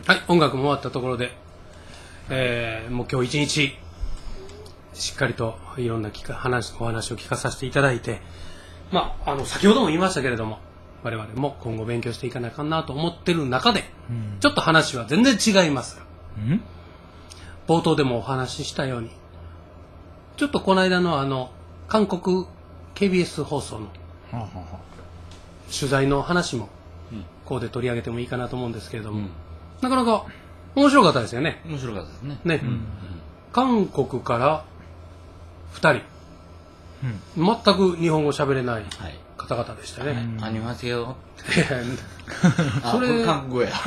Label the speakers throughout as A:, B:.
A: はい、音楽も終わったところで、もう今日一日しっかりといろんなお話を聞かさせていただいて、先ほども言いましたけれども、我々も今後勉強していかなあかんなと思ってる中で、ちょっと話は全然違いますが、冒頭でもお話ししたように、ちょっとこの間の韓国 KBS 放送の取材の話もここで取り上げてもいいかなと思うんですけれども、なかなか面白かったですよね。
B: 面白かったですね。
A: ね、韓国から2人、全く日本語喋れない方々でしたね。
B: アニマセヨ。
A: それ
B: 韓国語や。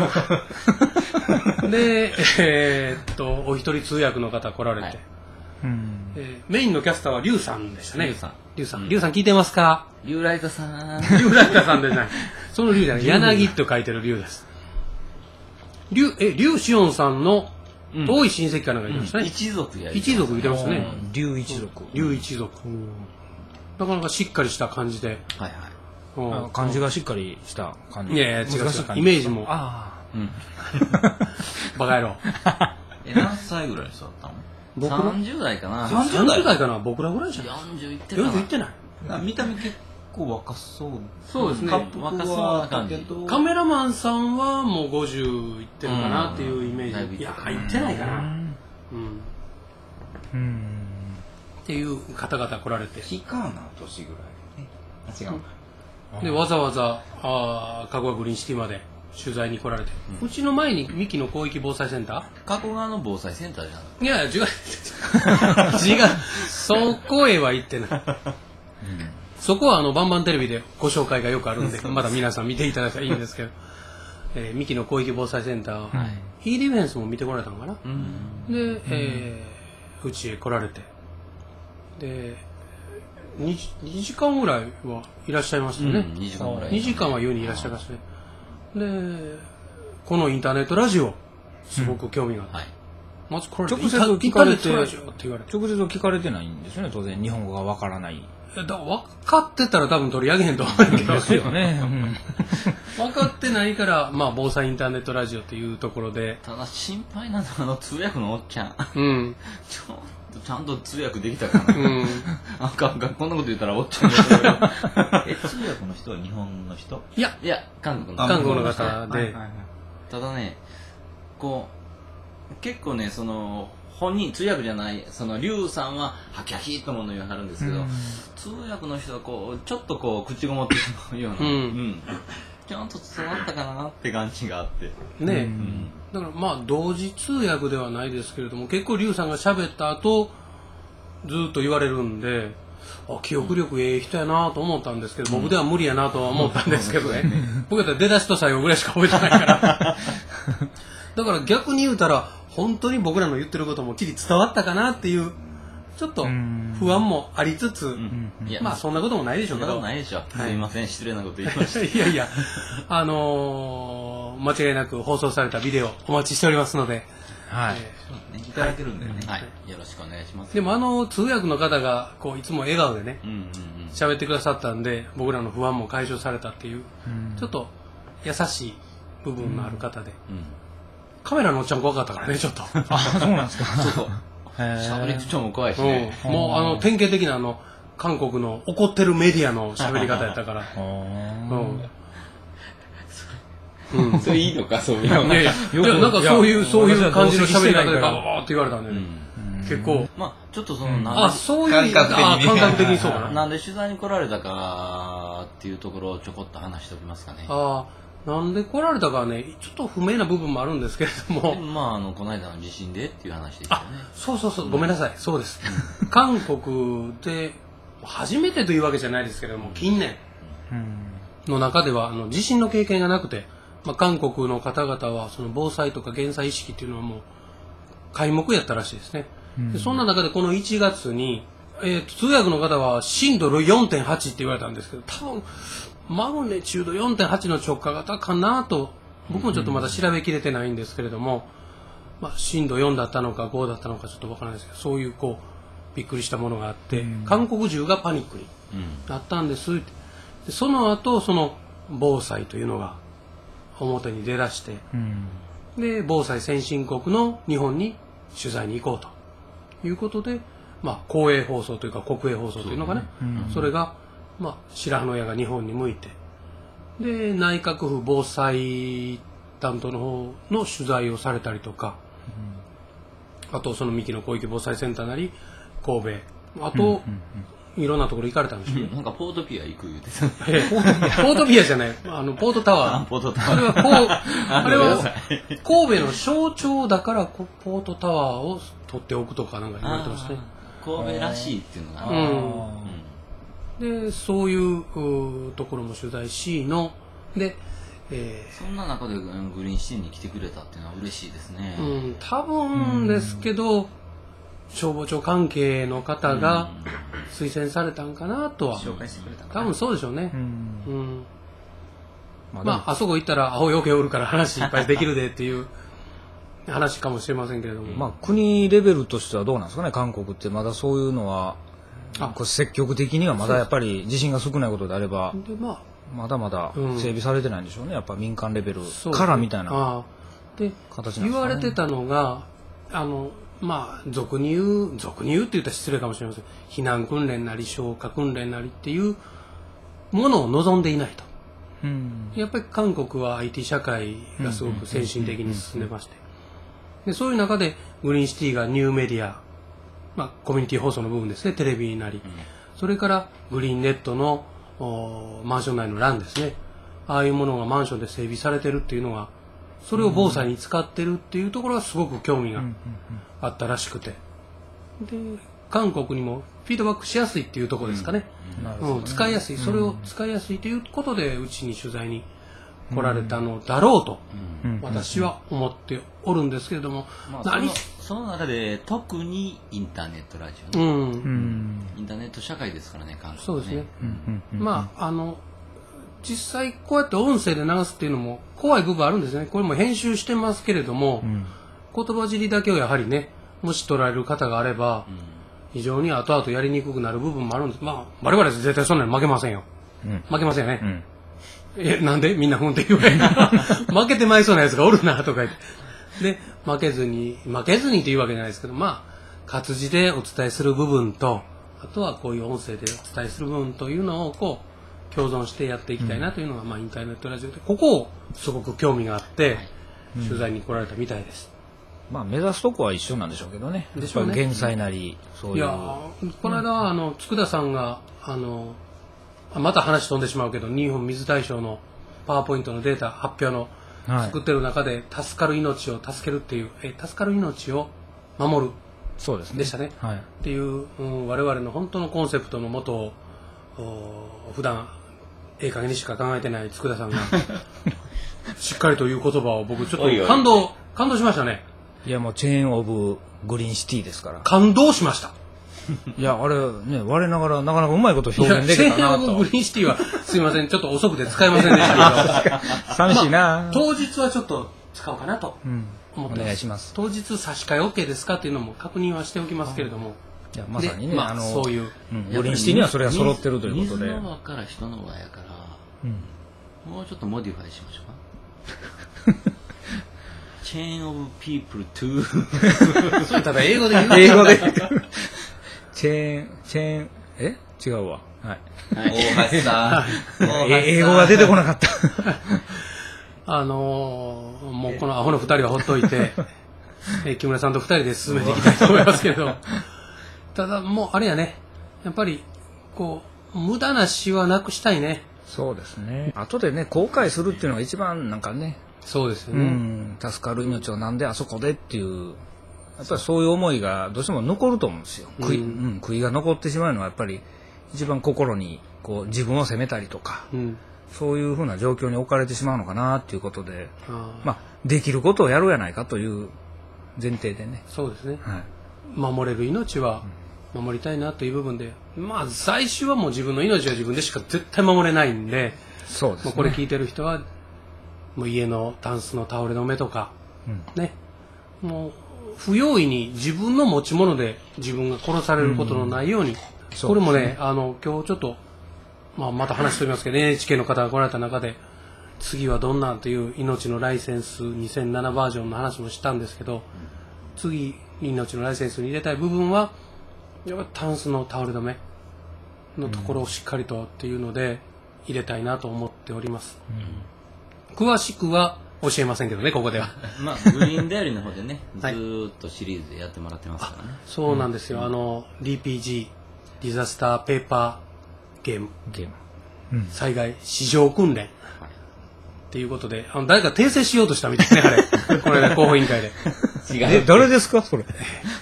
A: で、お一人通訳の方来られて、メインのキャスターはリュウさんでしたね。リュウさん聞いてますか？
B: リュウライトさん。
A: リュウライタさんでない。そのリュウじゃない。柳と書いてるリュウです。リュウシオンさんの遠い親戚かなんかいましたね。
B: 一族や。
A: 一族いてますね。
C: リュウ一族。
A: リュウ一族。なかなかしっかりした感じで。
B: はい
C: はい。漢字がしっかりした感じ。
A: いやいや、違う。イメージも。バカ野郎。
B: 何歳ぐらいの人だったの？30代かな。
A: 30代かな。僕らぐらいじゃない。
B: 40いってる。
A: 40いってない。
D: 見た目結構若そう。
A: そうですね。
B: 若そうな感じ。
A: カメラマンさんはもう50いってるかなっていうイメージ。いや、いってないかな。っていう方々来られて。
D: いかな年ぐらい。違う。
A: で、わざわざ、加古川グリーンシティまで取材に来られて。うちの前に三木の広域防災センター？
B: 加古川の防災センターじゃん。
A: いやいや、違う。違う。そこへは行ってない。そこはバンバンテレビでご紹介がよくあるんで、まだ皆さん見ていただいたらいいんですけど、三木の広域防災センター、E ディフェンスも見てこられたのかな。で、うちへ来られて、で、2時間ぐらいはいらっしゃいましたね。
B: 2時間ぐらい。
A: 2時間は湯にいらっしゃいましたね。で、このインターネットラジオ、すごく興味があって。まずこれ、
C: 直接聞かれて、
A: 直接
C: 聞かれてないんですよね、当然。日本語がわからない。
A: 分かってたら多分取り上げへんと思うんだけど。
C: ですよね。
A: 分かってないから、防災インターネットラジオっていうところで。
B: ただ心配なのは通訳のおっちゃん。ちゃんと通訳できたかな。こんなこと言ったらおっちゃんだけど。
D: 通訳の人は日本の人？
B: いや、韓国
A: の方で。
B: ただね、結構ね、本人、通訳じゃない、リュウさんは、はきゃひーともの言わはるんですけど、通訳の人はちょっと口ごもってしまうような、ちゃんと伝わったかなって感じがあって。
A: ねだから同時通訳ではないですけれども、結構リュウさんが喋った後、ずっと言われるんで、記憶力ええ人やなと思ったんですけど、僕では無理やなとは思ったんですけどね。僕やったら出だしと最後ぐらいしか覚えてないから。だから逆に言うたら、本当に僕らの言ってることもきり伝わったかなっていう、ちょっと不安もありつつ、そんなこともないでしょうけど。
B: そんなことないでしょ。すいません、失礼なこと言いました。
A: いやいや、間違いなく放送されたビデオお待ちしておりますので。
C: はい。
D: いただけるんだよね。
B: はい。よろしくお願いします。
A: でも通訳の方がいつも笑顔でね、喋ってくださったんで、僕らの不安も解消されたっていう、ちょっと優しい部分のある方で。カメラのおっちゃん怖かったからね、ちょっと。
C: そうなんですか。
B: 喋り口調も怖いしね。
A: もう典型的な韓国の怒ってるメディアの喋り方やったから。
D: それいいのか、そういうの。
A: いやなんかそういう感じの喋り方でバーって言われたんでね。結構。
B: ちょっと
A: そういう感覚的にそうかな。
B: なんで取材に来られたかっていうところをちょこっと話しておきますかね。
A: なんで来られたかはね、ちょっと不明な部分もあるんですけれども。
B: この間の地震でっていう話でしたよね。
A: そう、ごめんなさい、そうです。韓国で、初めてというわけじゃないですけれども、近年の中では、地震の経験がなくて、韓国の方々は、防災とか減災意識っていうのはもう、皆目やったらしいですね。でそんな中で、この1月に、通訳の方は震度 4.8 って言われたんですけど、多分、マグネチュード 4.8 の直下型かなと、僕もちょっとまだ調べきれてないんですけれども、震度4だったのか5だったのかちょっとわからないですけど、そういうびっくりしたものがあって、韓国中がパニックになったんです。でその後、防災というのが表に出だして、 で防災先進国の日本に取材に行こうということで、公営放送というか国営放送というのかね、それが、白羽の矢が日本に向いて、で内閣府防災担当の方の取材をされたりとか、あとその三木の広域防災センターなり神戸、あと、いろんなところ行かれたんでしょうね。
B: なんかポートピア行く言うて
A: ポートピアじゃない、ポートタワー。
B: ポートタワー。
A: あれは神戸の象徴だからポートタワーを取っておくとかなんか言われてましたね。
B: 神戸らしいっていうのが
A: でそういうところも取材しので、
B: そんな中でグリーンシティに来てくれたっていうのは嬉しいですね。
A: 多分ですけど、消防庁関係の方が推薦されたんかなとは、
B: 紹介してくれた
A: 多分そうでしょうね。あそこ行ったらアホよけおるから話いっぱいできるでっていう話かもしれませんけれども、
C: 国レベルとしてはどうなんですかね、韓国ってまだそういうのは積極的にはまだやっぱり地震が少ないことであれば
A: で、
C: まだまだ整備されてないんでしょうね、やっぱ民間レベルからみたいな
A: で
C: 形なんですかね。
A: 言われてたのが俗に言うって言ったら失礼かもしれません、避難訓練なり消火訓練なりっていうものを望んでいないと。やっぱり韓国は IT 社会がすごく先進的に進んでまして、でそういう中でグリーンシティがニューメディア、コミュニティ放送の部分ですね、テレビなり、それからグリーンネットのマンション内の欄ですね、ああいうものがマンションで整備されてるっていうのが、それを防災に使ってるっていうところがすごく興味があったらしくて、で韓国にもフィードバックしやすいっていうところですかね、使いやすい、それを使いやすいということでうちに取材に来られたのだろうと私は思っておるんですけれども、
B: その中で特にインターネットラジオね、インターネット社会ですからね、韓国ね。
A: そうですね。実際こうやって音声で流すっていうのも怖い部分あるんですね。これも編集してますけれども、言葉尻だけをやはりね、もし捉える方があれば、非常に後々やりにくくなる部分もあるんです。我々は絶対そんなに負けませんよ。負けませんよね。なんでみんなふんって言われる負けてまいそうなやつがおるなとか言って。で、負けずにっていうわけじゃないですけど、活字でお伝えする部分と、あとはこういう音声でお伝えする部分というのを共存してやっていきたいなというのが、インターネットラジオで、ここをすごく興味があって、取材に来られたみたいです。
C: 目指すとこは一緒なんでしょうけどね。
A: でしょうね。
C: 減災なり、そういう。
A: いや、この間は、佃さんが、また話飛んでしまうけど、日本水大賞のパワーポイントのデータ発表の作ってる中で、助かる命を助けるっていう、助かる命を守る。
C: そうですね。
A: でしたね。っていう、我々の本当のコンセプトのもとを、普段、加減にしか考えてない佃さんが、しっかりという言葉を僕ちょっと感動しましたね。
C: いや、もうチェーンオブグリーンシティですから。
A: 感動しました。
C: いや、あれね、我ながらなかなかうまいこと表現できたなと。
A: チェーンオブグリーンシティは、すいません、ちょっと遅くて使えませんでしたけど。
C: 寂しいな、
A: 当日はちょっと使おうかなと思ってます。
C: お願いします。
A: 当日差し替え OK ですかっていうのも確認はしておきますけれども。
C: いや、まさにね、
A: そういう。
C: グリーンシティにはそれが揃ってるということで。
B: 水の輪から人の輪やから、もうちょっとモディファイしましょうか。Chain of people to
A: それただ英語で言う。
C: 英語でチェーン違うわ。はい。
B: 大橋さん。
C: 英語が出てこなかった。
A: もうこのアホの2人はほっといて、木村さんと2人で進めていきたいと思いますけど、ただもうあれやね、やっぱり無駄な死はなくしたいね。
C: そうですね。後でね、後悔するっていうのが一番なんかね、
A: そうですよね。
C: 助かる命をなんであそこでっていう、やっぱりそういう思いがどうしても残ると思うんですよ。悔いが残ってしまうのはやっぱり一番心に自分を責めたりとか、そういうふうな状況に置かれてしまうのかなっていうことで、できることをやろうやないかという前提でね。
A: そうですね。守れる命は守りたいなという部分で、最終はもう自分の命は自分でしか絶対守れないんで、
C: そうですね。
A: これ聞いてる人はもう家のタンスの倒れ止めとか、ね、もう不用意に自分の持ち物で自分が殺されることのないように、これもね、今日ちょっと、また話しておりますけど、NHK の方が来られた中で次はどんなんという命のライセンス2007バージョンの話もしたんですけど、次命のライセンスに入れたい部分はやっぱタンスのタオル止めのところをしっかりとっていうので入れたいなと思っております、詳しくは教えませんけどね、ここでは
B: まあグリーンダイアリーの方でね、ず
A: はい
B: ーっとシリーズでやってもらってますからね。
A: そうなんですよ、DPG ディザスターペーパーゲーム
C: ゲーム。
A: 災害市場訓練っていうことで、誰か訂正しようとしたみたいですね、あれこれね、広報委員会で
B: 違う。
C: 誰ですかそれ。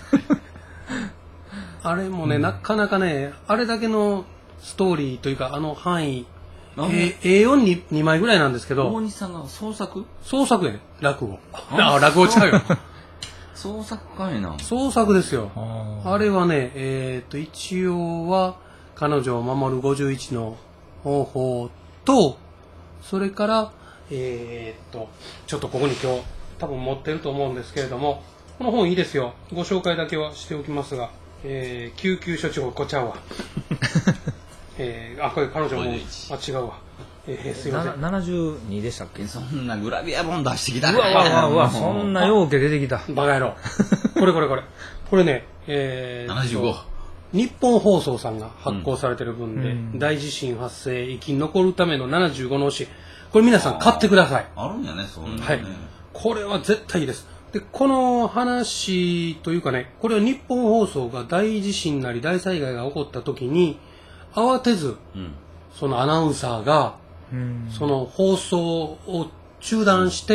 A: あれもね、なかなかね、あれだけのストーリーというか、範囲、A4 に2枚ぐらいなんですけ
B: 大
A: ど、
B: 西さんが創作
A: やね、落語。落語ちゃうよ。
B: 創作かいな。
A: 創作ですよ。
C: あ
A: あれはね、一応は、彼女を守る51の方法と、それから、ちょっとここに今日、多分持ってると思うんですけれども、この本いいですよ。ご紹介だけはしておきますが、救急処置法、こっちゃうわ。これ彼女も、違うわ。すいません。
C: 72でしたっけ。
B: そんなグラビア本出してきた
C: うわうわそんな容器出てきた。
A: バカ野郎。これね、
B: 75。
A: 日本放送さんが発行されてる分で、大地震発生、生き残るための75の教え。これ皆さん買ってください。
D: あるんやね、そういうのね。
A: はい。これは絶対いいです。で、この話というかね、これは日本放送が大地震なり大災害が起こった時に、慌てず、そのアナウンサーが、その放送を中断して、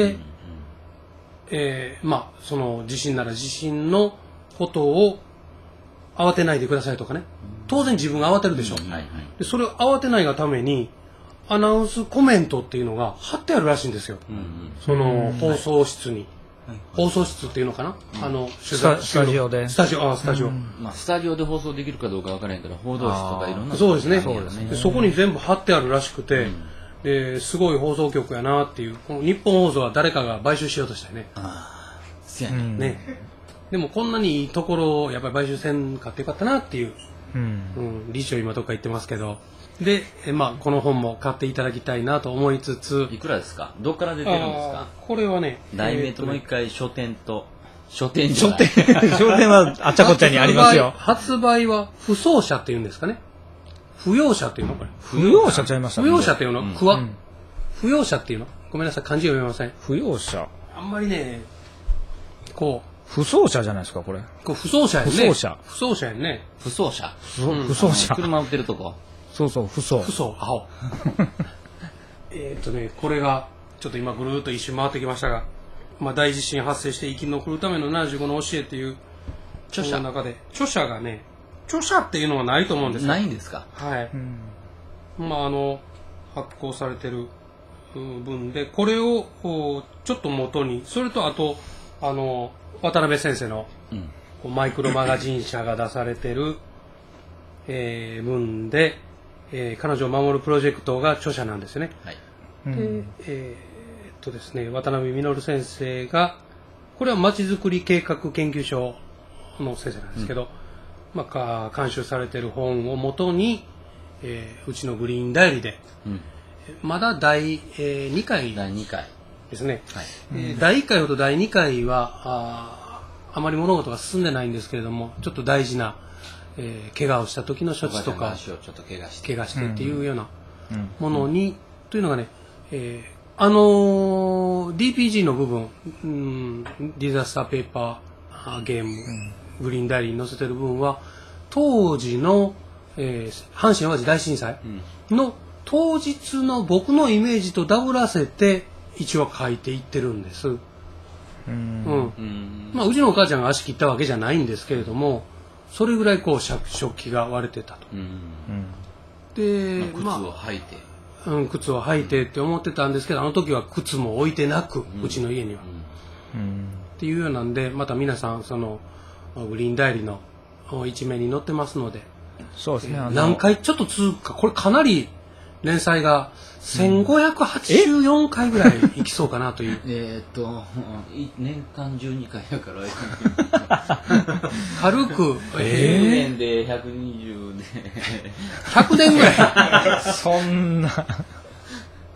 A: その地震なら地震のことを慌てないでくださいとかね。当然自分が慌てるでしょ。でそれを慌てないがために、アナウンスコメントっていうのが貼ってあるらしいんですよ。その放送室に。放送室っていうのかな、
C: スタジオで。
A: スタジオ。
B: まあ、スタジオで放送できるかどうかわからへんけど、報道室とかいろんな。
A: そうですね。
B: そうですね。
A: でそこに全部貼ってあるらしくて、ですごい放送局やなっていう。この日本放送は誰かが買収しようとしたよね。
B: せやね。
A: ね。でもこんなにいいところをやっぱり買収せんかってよかったなっていう。理事長今どっか言ってますけど。で、この本も買っていただきたいなと思いつつ。
B: いくらですか？どっから出てるんですか？
A: これはね、
B: 題名ともう一回書店
C: 商店はあっちゃこっちゃにありますよ。
A: 発売は不走者っていうんですかね。不要者っていうのこれ。
C: 不要者ちゃいました
A: 不要者っていうの不要者っていうのごめんなさい、漢字読めません。
C: 不要者。
A: あんまりね、こう。
C: 不走者じゃないですか、これ。
A: 不走者やね。
C: 不走者。
A: 不走者やね。
B: 不走者。
C: 不走者。
B: 車売ってるとこ。
C: そうそう、不走。
A: 不走、青。これが、ちょっと今ぐるーっと一周回ってきましたが、大地震発生して生き残るための75の教えっていう著者の中で、著者がね、著者っていうのはないと思うんですよ。
B: ないんですか？
A: はい。発行されてる分で、これをちょっと元に、それとあと、渡辺先生のマイクロマガジン社が出されてる、文で、彼女を守るプロジェクトが著者なんですよね。
B: はい。
A: で、ですね、渡辺実先生が、これはまちづくり計画研究所の先生なんですけど、監修されている本をもとに、うちのグリーンダイアリーで、まだ第2回ですね。第1回ほど第2回はあまり物事が進んでないんですけれども、ちょっと大事な、怪我をした時の処置とか、
B: 足をちょっと怪我して
A: っていうようなものに、というのがね、DPG の部分、ディザスターペーパーゲーム、グリーンダイアリーに載せてる部分は、当時の、阪神・淡路大震災の当日の僕のイメージとダブらせて一応書いていってるんです。うちのお母ちゃんが足切ったわけじゃないんですけれども、それぐらい食器が割れてたと。で、
B: 靴を履いて。
A: 靴を履いてって思ってたんですけど、あの時は靴も置いてなく、うちの家には。っていうようなんで、また皆さん、その、グリーンダイアリーの一面に載ってますので、
C: そうですね。
A: 何回ちょっと続くか、これかなり連載が1584回ぐらいいきそうかなという。
B: 年間12回だから、
A: 軽く、
B: 10年で120で。
A: 100年ぐらい。
C: そんな。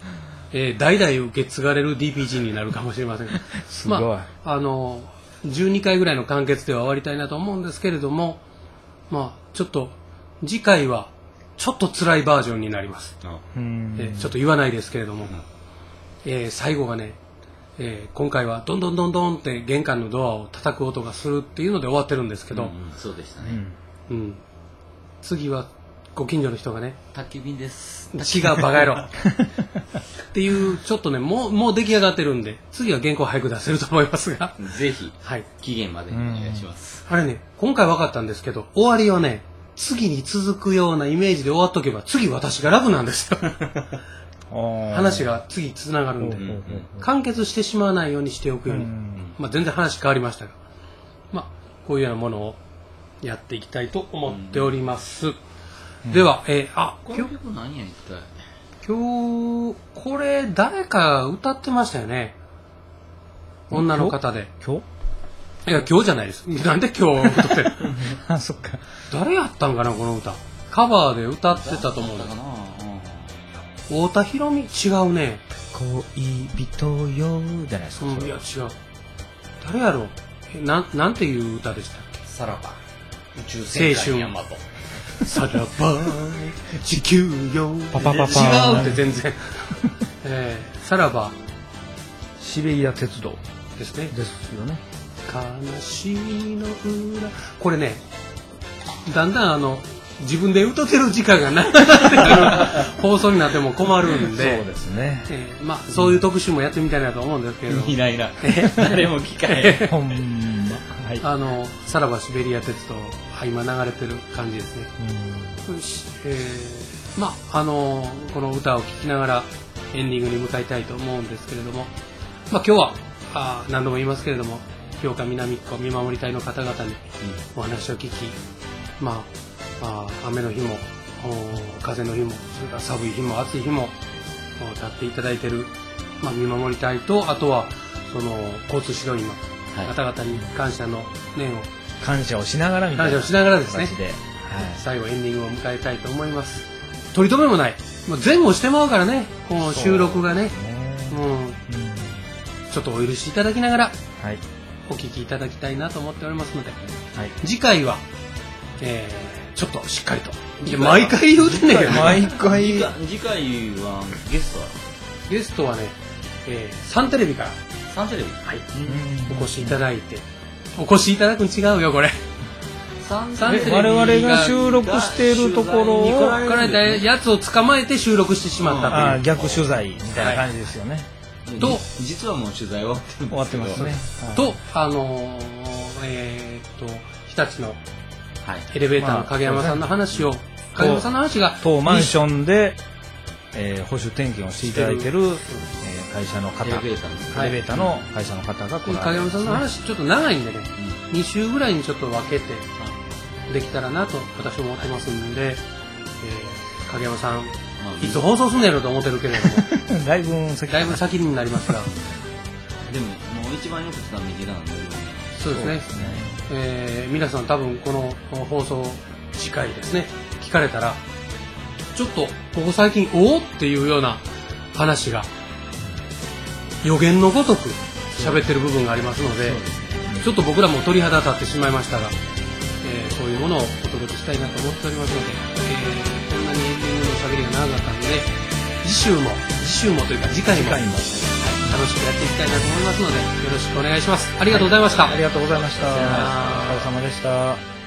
A: 代々受け継がれる DPG になるかもしれません。
C: すごい。
A: まあ、12回ぐらいの完結では終わりたいなと思うんですけれども、まあ、ちょっと、次回は、ちょっと辛いバージョンになります。ちょっと言わないですけれども、最後がね、今回はどんどんどんどんって玄関のドアを叩く音がするっていうので終わってるんですけど、
B: そうでしたね。
A: 次はご近所の人がね、
B: 宅急便です。
A: 違うバカ野郎っていうちょっとねもう出来上がってるんで、次は原稿早く出せると思いますが、
B: ぜひ、
A: はい、
B: 期限までにお願いします。
A: あれね、今回分かったんですけど、終わりはね、次に続くようなイメージで終わっとけば次私が楽なんですよ話が次つながるんで、完結してしまわないようにしておくように、まあ、全然話変わりましたが、まあ、こういうようなものをやっていきたいと思っております。では、
B: この曲何や一体。
A: 今日これ誰か歌ってましたよね、女の方で。
C: 今日？
A: いや、今日じゃないです。なんで今日歌ってる
C: あ、そっか。
A: 誰やったんかな、この歌。カバーで歌ってたと思うんだけど。太田裕美、違うね。
C: 恋人よじゃないですか。
A: いや、違う。誰やろう。なんていう歌でしたっけ。
B: さらば。宇宙戦艦ヤマト。
A: さらば、地球よ。
C: パパパパ
A: 違うって全然。さらば。
C: シベリア鉄道
A: ですね。
C: ですよね。
A: 悲しみの裏。これね、だんだん自分で歌ってる時間がなくなってくる放送になっても困るんで、
C: そうですね。
A: まあそういう特集もやってみたいなと思うんですけれども、
B: いないな。誰も聞かへん。
C: ほんま。はい。
A: さらばシベリア鉄道、今流れてる感じですね。まあこの歌を聴きながらエンディングに向かいたいと思うんですけれども、まあ今日は何度も言いますけれども、京香南っ子見守り隊の方々にお話を聞き、まあ雨の日も風の日も、それから寒い日も暑い日も立っていただいている、まあ、見守り隊と、あとはその交通指導員の方々に感謝の念を、
C: 感謝をしながらみたいな
A: 感謝をしながらですね、
C: で、
A: 最後エンディングを迎えたいと思います。取り留めもない、もう前後してまうからね、この収録がね、ちょっとお許しいただきながら、お聞きいただきたいなと思っておりますので、次回は、ちょっとしっかりと。毎回言うてんねんけど、
C: 毎回。
B: 次回はゲストは
A: ゲストはね、サンテレビから、
B: サンテレビ、
A: お越しいただいて、お越しいただくん違うよこれ。サンテレビ
C: 我々が収録しているところを
A: 来られたやつを捕まえて収録してしまったという。
C: 逆取材みたいな感じですよね。
B: と、実はもう取材終わってるんですけど。
C: 終わってますね。
A: と、日立のエレベーターの影山さんの話を、影山さんの話が
C: 当マンションで保守点検をしていただいている会社の方、エレベーターの会社の方が来られて、
A: 影山さんの話ちょっと長いんでね、2週ぐらいにちょっと分けてできたらなと私は思ってますんで、影山さんいつ放送すんねやろと思ってるけれども
C: だいぶ
A: 先になりますが、
B: でももう一番よく使う右なんで、
A: そうですね。皆さん多分この放送次回ですね、聞かれたらちょっとここ最近おおっていうような話が予言のごとく喋ってる部分がありますので、ちょっと僕らも鳥肌立ってしまいましたが、そういうものをお届けしたいなと思っておりますので、こんなにエンディングの喋りが長かったので、次週もというか次回も楽しくやっていきたいなと思いますので、よろしくお願いします。ありがとうございました。
C: ありがとうございました。お疲れ様でした。